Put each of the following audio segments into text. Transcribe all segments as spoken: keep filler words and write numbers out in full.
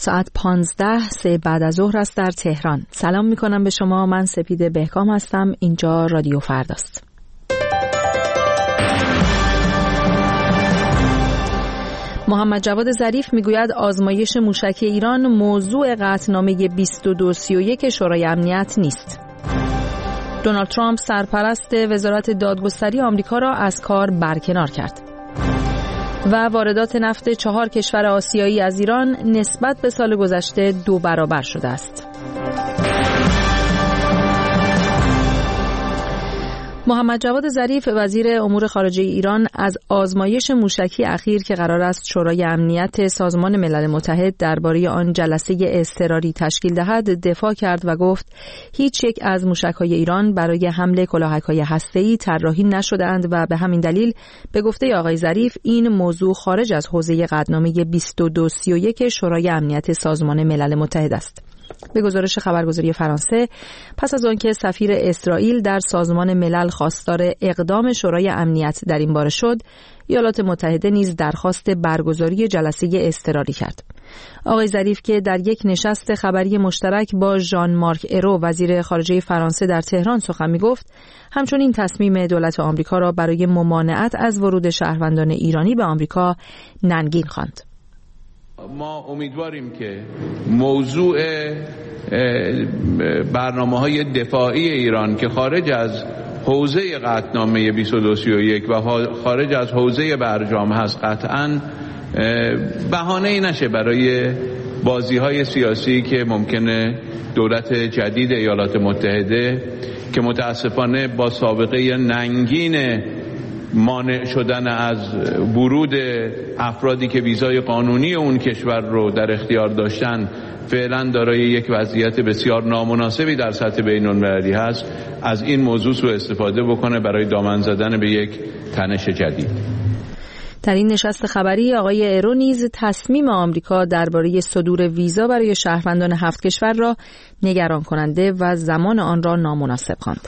ساعت پانزده سه بعد از ظهر است در تهران. سلام می کنم به شما. من سپیده بهکام هستم. اینجا رادیو فرداست. محمد جواد ظریف میگوید آزمایش موشک ایران موضوع قطعنامه بیست و دو سی و یک شورای امنیت نیست. دونالد ترامپ سرپرست وزارت دادگستری آمریکا را از کار برکنار کرد. و واردات نفت چهار کشور آسیایی از ایران نسبت به سال گذشته دو برابر شده است. محمد جواد ظریف وزیر امور خارجه ایران از آزمایش موشکی اخیر که قرار است شورای امنیت سازمان ملل متحد درباره آن جلسه اضطراری تشکیل دهد دفاع کرد و گفت هیچ یک از موشک‌های ایران برای حمله کلاهک‌های هسته‌ای طراحی نشده‌اند و به همین دلیل به گفته آقای ظریف این موضوع خارج از حوزه قطعنامه بیست و دو سی و یک شورای امنیت سازمان ملل متحد است. به گزارش خبرگزاری فرانسه، پس از آنکه سفیر اسرائیل در سازمان ملل خواستار اقدام شورای امنیت در این باره شد، ایالات متحده نیز درخواست برگزاری جلسه اضطراری کرد. آقای ظریف که در یک نشست خبری مشترک با ژان مارک ایرو وزیر خارجه فرانسه در تهران سخن می‌گفت، همچنین تصمیم دولت آمریکا را برای ممانعت از ورود شهروندان ایرانی به آمریکا ننگین خواند. ما امیدواریم که موضوع برنامه‌های دفاعی ایران که خارج از حوزه قطعنامه بیست و دو سی و یک و خارج از حوزه برجام هست قطعاً بهانه‌ای نشه برای بازی‌های سیاسی که ممکنه دولت جدید ایالات متحده که متاسفانه با سابقه ننگین مانع شدن از ورود افرادی که ویزای قانونی اون کشور رو در اختیار داشتن فعلا دارای یک وضعیت بسیار نامناسبی در سطح بین‌المللی هست، از این موضوع سوء استفاده بکنه برای دامن زدن به یک تنش جدید. در این نشست خبری آقای ایرو نیز تصمیم آمریکا درباره صدور ویزا برای شهروندان هفت کشور را نگران کننده و زمان آن را نامناسب خواند.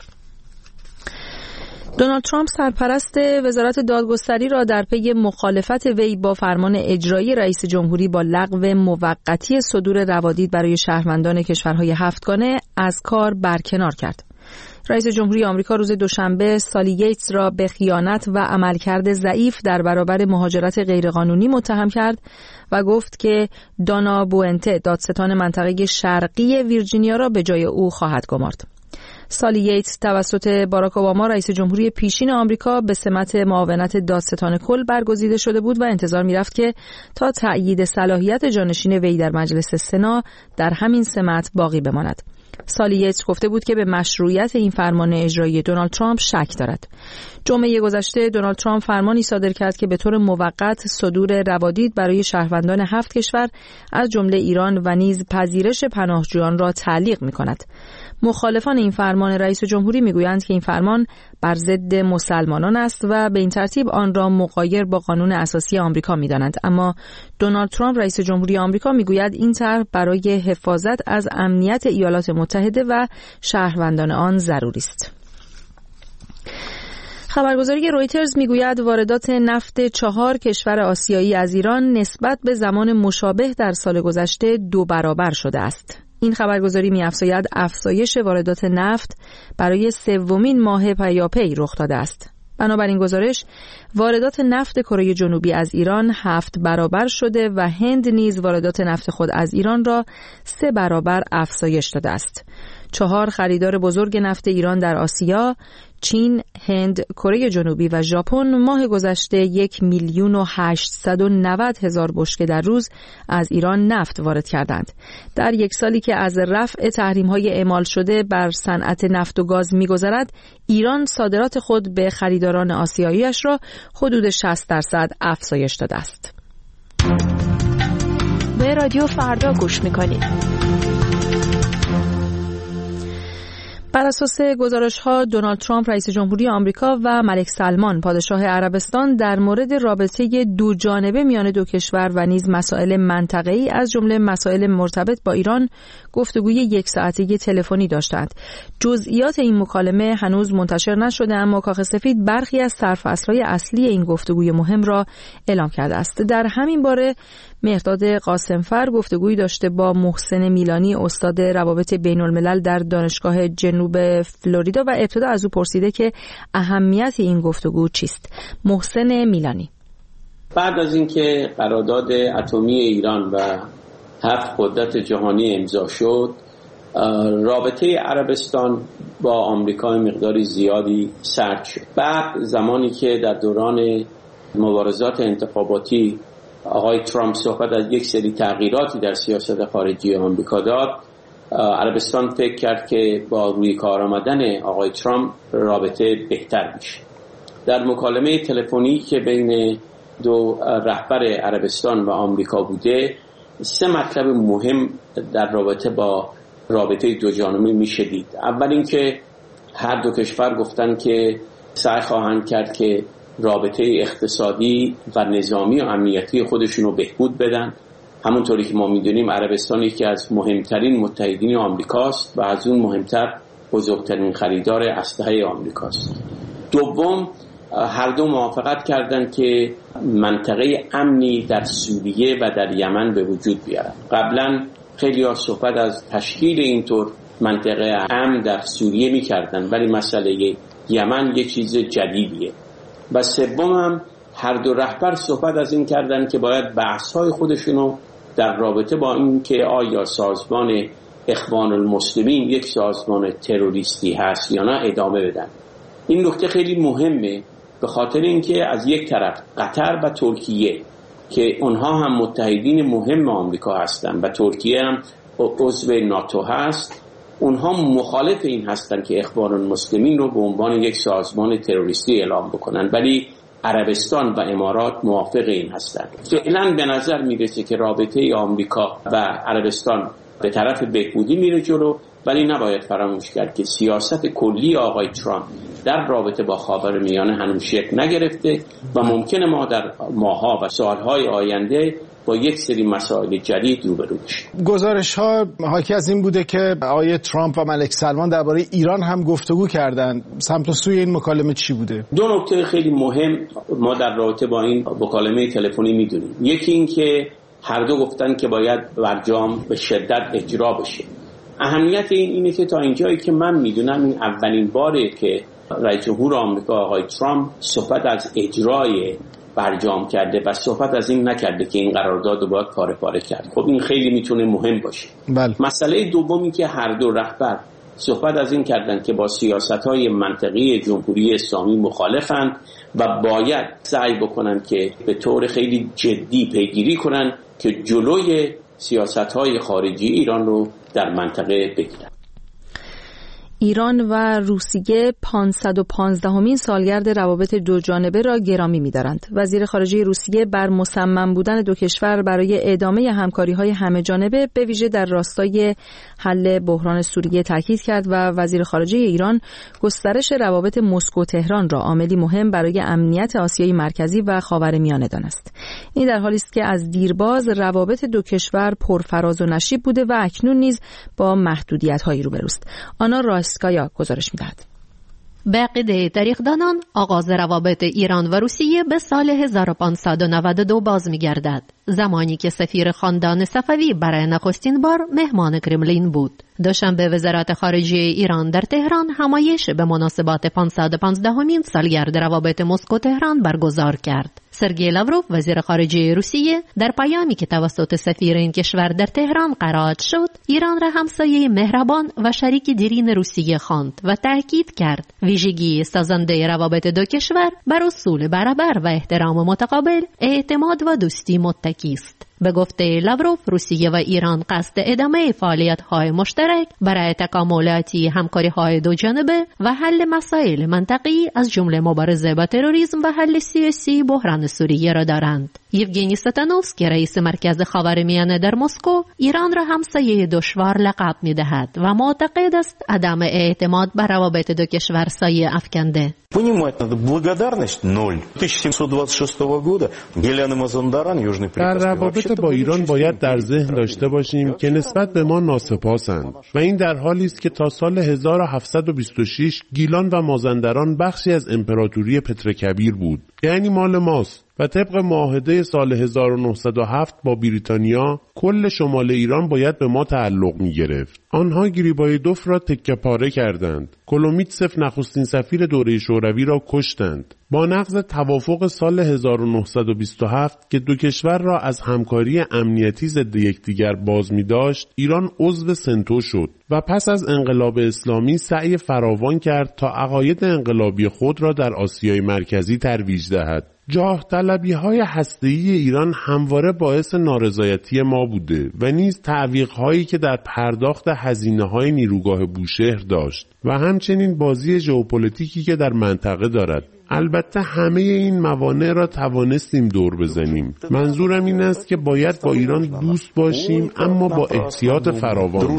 دونالد ترامپ سرپرست وزارت دادگستری را در پی مخالفت وی با فرمان اجرایی رئیس جمهوری با لغو موقتی صدور روادید برای شهروندان کشورهای هفتگانه از کار برکنار کرد. رئیس جمهوری آمریکا روز دوشنبه سالی ییتس را به خیانت و عملکرد ضعیف در برابر مهاجرت غیرقانونی متهم کرد و گفت که دانا بوئنته دادستان منطقه شرقی ویرجینیا را به جای او خواهد گمارد. سالی ییتس توسط باراک اوباما رئیس جمهوری پیشین آمریکا به سمت معاونت دادستان کل برگزیده شده بود و انتظار می‌رفت که تا تأیید صلاحیت جانشین وی در مجلس سنا در همین سمت باقی بماند. سالی ییتس گفته بود که به مشروعیت این فرمان اجرایی دونالد ترامپ شک دارد. جمعه گذشته دونالد ترامپ فرمانی صادر کرد که به طور موقت صدور روادید برای شهروندان هفت کشور از جمله ایران و نیز پذیرش پناهجویان را تعلیق می‌کند. مخالفان این فرمان رئیس جمهوری میگویند که این فرمان بر ضد مسلمانان است و به این ترتیب آن را مغایر با قانون اساسی آمریکا می‌دانند، اما دونالد ترامپ رئیس جمهوری آمریکا میگوید این طرح برای حفاظت از امنیت ایالات متحده و شهروندان آن ضروری است. خبرگزاری رویترز میگوید واردات نفت چهار کشور آسیایی از ایران نسبت به زمان مشابه در سال گذشته دو برابر شده است. این خبرگزاری می‌افزاید افزایش واردات نفت برای سومین ماه پیاپی رخ داده است. بنابراین گزارش واردات نفت کره جنوبی از ایران هفت برابر شده و هند نیز واردات نفت خود از ایران را سه برابر افزایش داده است. چهار خریدار بزرگ نفت ایران در آسیا، چین، هند، کره جنوبی و ژاپن ماه گذشته یک میلیون و هشتصد و نود هزار بشکه در روز از ایران نفت وارد کردند. در یک سالی که از رفع تحریم‌های اعمال شده بر صنعت نفت و گاز می‌گذرد، ایران صادرات خود به خریداران آسیایی‌اش را حدود شصت درصد افزایش داده است. به رادیو فردا گوش می‌کنید. بر اساس گزارش‌ها دونالد ترامپ رئیس جمهوری آمریکا و ملک سلمان پادشاه عربستان در مورد رابطه دو جانبه میان دو کشور و نیز مسائل منطقه‌ای از جمله مسائل مرتبط با ایران گفتگوی یک ساعته تلفنی داشتند. جزئیات این مکالمه هنوز منتشر نشده، اما کاخ سفید برخی از سرفصل‌های اصلی این گفتگوی مهم را اعلام کرده است. در همین باره مهرداد قاسمفر گفتگویی داشته با محسن میلانی، استاد روابط بین الملل در دانشگاه جنوب فلوریدا و ابتدا از او پرسیده که اهمیت این گفتگو چیست. محسن میلانی: بعد از اینکه قرارداد اتمی ایران و هفت قدرت جهانی امضا شد، رابطه عربستان با آمریکا مقداری زیادی سرد شد. بعد زمانی که در دوران مبارزات انتخاباتی آقای ترامپ صحبت از یک سری تغییراتی در سیاست خارجی آمریکا داد، عربستان فکر کرد که با روی کار آمدن آقای ترامپ رابطه بهتر میشه. در مکالمه تلفنی که بین دو رهبر عربستان و آمریکا بوده، سه مطلب مهم در رابطه با رابطه دو جانبه میشه دید. اول اینکه هر دو کشور گفتن که سعی خواهند کرد که رابطه اقتصادی و نظامی و امنیتی خودشون رو بهبود بدن. همونطوری که ما میدونیم عربستان یکی از مهمترین متحدین آمریکاست و از اون مهمتر بزرگترین خریدار اسلحه آمریکاست. دوم، هر دو موافقت کردند که منطقه امنی در سوریه و در یمن به وجود بیارن. قبلا خیلی ها صحبت از تشکیل اینطور منطقه امن در سوریه میکردن، ولی مسئله یمن یه چیز جدیدیه. و سوم هم هر دو رهبر صحبت از این کردن که باید بحث‌های خودشونو در رابطه با این که آیا سازمان اخوان المسلمین یک سازمان تروریستی هست یا نه ادامه بدن. این نکته خیلی مهمه، به خاطر اینکه از یک طرف قطر و ترکیه که اونها هم متحدین مهم آمریکا هستند و ترکیه هم عضو ناتو هست، اونها مخالف این هستن که اخوان المسلمین رو به عنوان یک سازمان تروریستی اعلام بکنن، ولی عربستان و امارات موافق این هستند. فعلا به نظر میرسه که رابطه آمریکا و عربستان به طرف بهبودی میره جلو، ولی نباید فراموش کرد که سیاست کلی آقای ترامپ در رابطه با خاورمیانه هنوز شکل نگرفته و ممکنه ما در ماه‌ها و سال‌های آینده با یک سری مسائل جدید روبرو بشیم. گزارش‌ها حاکی از این بوده که آقای ترامپ و ملک سلمان درباره ایران هم گفتگو کردند. سمت و سوی این مکالمه چی بوده؟ دو نکته خیلی مهم ما در رابطه با این مکالمه تلفنی می‌دونیم. یکی این که هر دو گفتن که باید برجام به شدت اجرا بشه. اهمیت این اینه که تا اینجایی که من میدونم این اولین باره که رئیس جمهور آمریکا آقای ترامپ صحبت از اجرای برجام کرده و صحبت از این نکرده که این قرارداد رو باید پاره پاره کرد. خب این خیلی میتونه مهم باشه. بله. مسئله دومی که هر دو رهبر صحبت از این کردن که با سیاست‌های منطقی جمهوری اسلامی مخالفند و باید سعی بکنن که به طور خیلی جدی پیگیری کنن که جلوی سیاست‌های خارجی ایران رو در منطقه بگیرن. ایران و روسیه پانصد و پانزدهمین سالگرد روابط دو جانبه را گرامی می‌دارند. وزیر خارجه روسیه بر مصمم بودن دو کشور برای ادامه همکاری‌های همه جانبه به ویژه در راستای حل بحران سوریه تاکید کرد و وزیر خارجه ایران گسترش روابط مسکو تهران را عاملی مهم برای امنیت آسیای مرکزی و خاورمیانه دانست. این در حالی است که از دیرباز روابط دو کشور پرفراز و نشیب بوده و اکنون نیز با محدودیت‌هایی روبروست. آنا راسکایا گزارش می‌دهد. به عقیده تاریخ‌دانان آغاز روابط ایران و روسیه به سال هزار و پانصد و نود و دو باز می‌گردد، زمانی که سفیر خاندان صفوی برای نخستین بار مهمان کرملین بود. دوشنبه وزارت خارجه ایران در تهران همایش به مناسبات پانصد و پانزدهمین سالگرد روابط مسکو تهران برگزار کرد. سرگئی لاوروف وزیر خارجه روسیه در پیامی که توسط سفیر این کشور در تهران قرائت شد، ایران را همسایه مهربان و شریک دیرین روسیه خواند و تاکید کرد ویژگی سازنده روابط دو کشور بر اصول برابر و احترام متقابل، اعتماد و دوستی متکی است. به گفته لاوروف، روسیه و ایران قصد ادامه فعالیت‌های مشترک برای تکاملاتی همکاری‌های دو جانبه و حل مسائل منطقی از جمله مبارزه با تروریسم و حل سیاسی بحران سوریه را دارند. یوگنی ستانوفسکی رئیس مرکز خاورمیانه در مسکو ایران را همسایه دشوار لقب می‌دهد و معتقد است عدم اعتماد بر روابط دو کشور سایه افکنده. Понимать надо благодарность ноль. тысяча семьсот двадцать шестого года Гелян и Мазандаран южный در روابط با ایران باید در ذهن داشته باشیم که نسبت به ما ناسپاسند و این در حالی است که تا سال هزار و هفتصد و بیست و شش گیلان و مازندران بخشی از امپراتوری پتر کبیر بود، یعنی مال ماست. و طبق معاهده سال هزار و نهصد و هفت با بریتانیا کل شمال ایران باید به ما تعلق می گرفت. آنها گریبایدوف را تکه پاره کردند. کلومیتسف نخستین سفیر دوره شوروی را کشتند. با نقض توافق سال هزار و نهصد و بیست و هفت که دو کشور را از همکاری امنیتی ضد یکدیگر باز می داشت، ایران عضو سنتو شد و پس از انقلاب اسلامی سعی فراوان کرد تا عقاید انقلابی خود را در آسیای مرکزی ترویج دهد. جاه طلبی های هسته‌ای ایران همواره باعث نارضایتی ما بوده و نیز تعویق هایی که در پرداخت هزینه های نیروگاه بوشهر داشت و همچنین بازی ژئوپلیتیکی که در منطقه دارد. البته همه این موانع را توانستیم دور بزنیم. منظورم این است که باید با ایران دوست باشیم اما با احتیاط فراوان.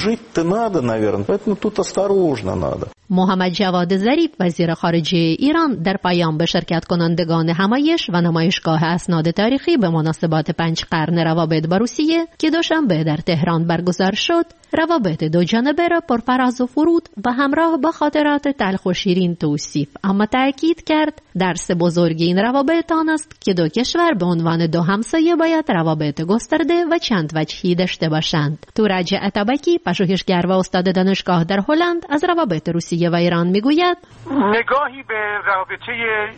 محمد جواد ظریف وزیر خارجه ایران در پیام به شرکت کنندگان همایش و نمایشگاه اسناد تاریخی به مناسبت پنج قرن روابط با روسیه که دوشنبه در تهران برگزار شد، روابط دو جانبه را پرفراز و فرود و همراه با خاطرات تلخ و شیرین توصیف، اما تأکید کرد درس بزرگ این روابط آن است که دو کشور به عنوان دو همسایه باید روابط گسترده و چند وجهی داشته باشند. تورج عطابکی، پژوهشگر و استاد دانشگاه در هلند، از روابط روسیه و ایران میگوید: نگاهی به رابطه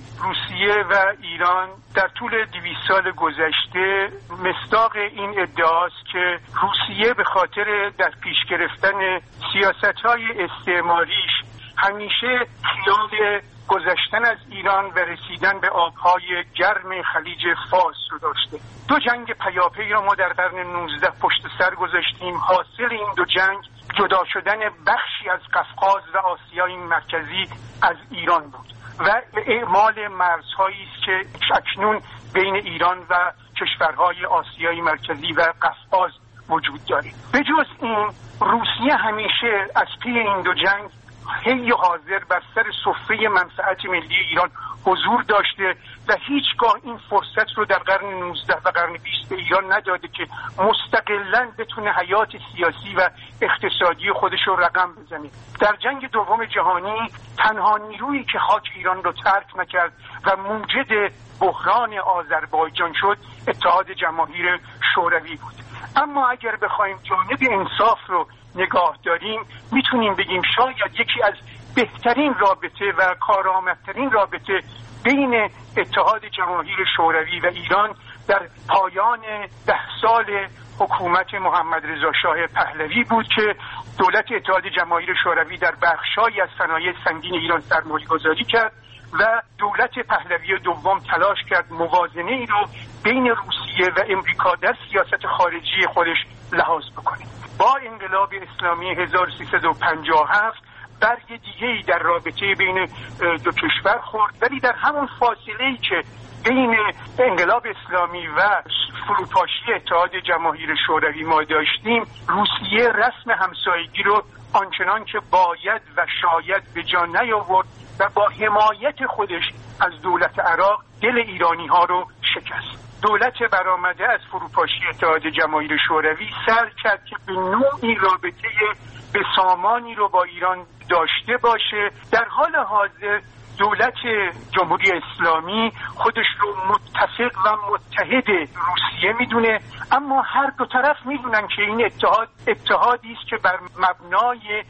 روسیه و ایران در طول دویست سال گذشته مصداق این ادعاست که روسیه به خاطر در پیش گرفتن سیاست‌های استعماریش همیشه خیال گذشتن از ایران و رسیدن به آبهای گرم خلیج فارس رو داشته. دو جنگ پیاپی را ما در قرن نوزدهم پشت سر گذاشتیم. حاصل این دو جنگ جدا شدن بخشی از قفقاز و آسیای مرکزی از ایران بود و اعمال مرزهایی است که اکنون بین ایران و کشورهای آسیای مرکزی و قفقاز وجود داره. به جز این، روسیه همیشه از پی این دو جنگ هی حاضر بر سر سفره منفعت ملی ایران حضور داشته و هیچگاه این فرصت رو در قرن نوزدهم و قرن بیستم به ایران نداده که مستقلاً بتونه حیات سیاسی و اقتصادی خودش رو رقم بزنه. در جنگ دوم جهانی تنها نیرویی که خاک ایران رو ترک نکرد و موجد بحران آذربایجان شد اتحاد جماهیر شوروی بود. اما اگر بخوایم جانب انصاف رو نگاه داریم، میتونیم بگیم شاید یکی از بهترین رابطه و کارآمدترین رابطه بین اتحاد جماهیر شوروی و ایران در پایان ده سال حکومت محمد رضا شاه پهلوی بود که دولت اتحاد جماهیر شوروی در بخشایی از صنایع سنگین ایران سرمایه‌گذاری کرد و دولت پهلوی دوم تلاش کرد موازنه ای رو بین روسیه و امریکا در سیاست خارجی خودش لحاظ بکنه. با انقلاب اسلامی هزار و سیصد و پنجاه و هفت برگ دیگه‌ای در رابطه بین دو کشور خورد، ولی در همون فاصله‌ای که بین انقلاب اسلامی و فروپاشی اتحاد جماهیر شوروی ما داشتیم، روسیه رسم همسایگی رو آنچنان که باید و شاید به جا نیاورد و با حمایت خودش از دولت عراق دل ایرانی ها رو شکست. دولت برآمده از فروپاشی اتحاد جماهیر شوروی سعی کرد که به نوعی رابطه به سامانی رو با ایران داشته باشه. در حال حاضر دولت جمهوری اسلامی خودش رو متفق و متحد روسیه میدونه، اما هر دو طرف میدونن که این اتحاد اتحادی است که بر مبنای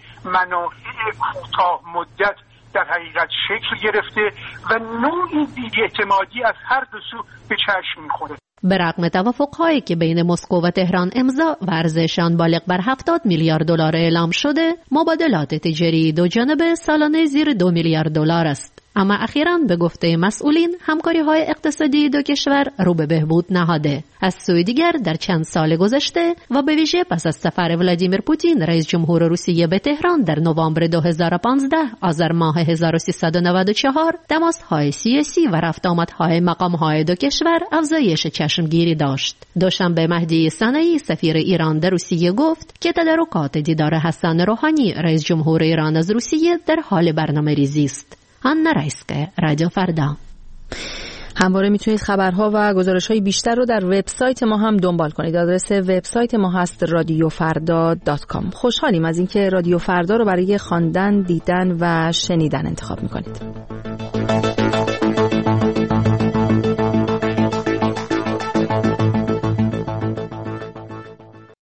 منافع کوتاه مدت در حقیقت شکل گرفته و نوعی بی‌اعتمادی از هر دو سو به چشم میخوره. به رغم توافق‌هایی که بین مسکو و تهران امضا و ارزششان بالغ بر هفتاد میلیارد دلار اعلام شده، مبادلات تجاری دو جانبه سالانه زیر دو میلیارد دلار است. اما اخیراً به گفته مسئولین همکاری‌های اقتصادی دو کشور رو به بهبود نهاده. از سوی دیگر در چند سال گذشته و به ویژه پس از سفر ولادیمیر پوتین رئیس جمهور روسیه به تهران در نوامبر دو هزار و پانزده آذر ماه هزار و سیصد و نود و چهار، تماس‌های سیاسی و رفت آمدهای مقام‌های دو کشور افزایش چشمگیری داشت. دوشنبه مهدی صنعی سفیر ایران در روسیه گفت که تدارکات دیدار حسن روحانی رئیس جمهور ایران از روسیه در حال برنامه‌ریزی است. آنا رایسکه، رادیو فردا. همواره میتونید خبرها و گزارش‌های بیشتر رو در وبسایت ما هم دنبال کنید. آدرس وبسایت ما هست رادیو فردا دات کام. خوشحالیم از اینکه رادیو فردا رو برای خواندن، دیدن و شنیدن انتخاب میکنید.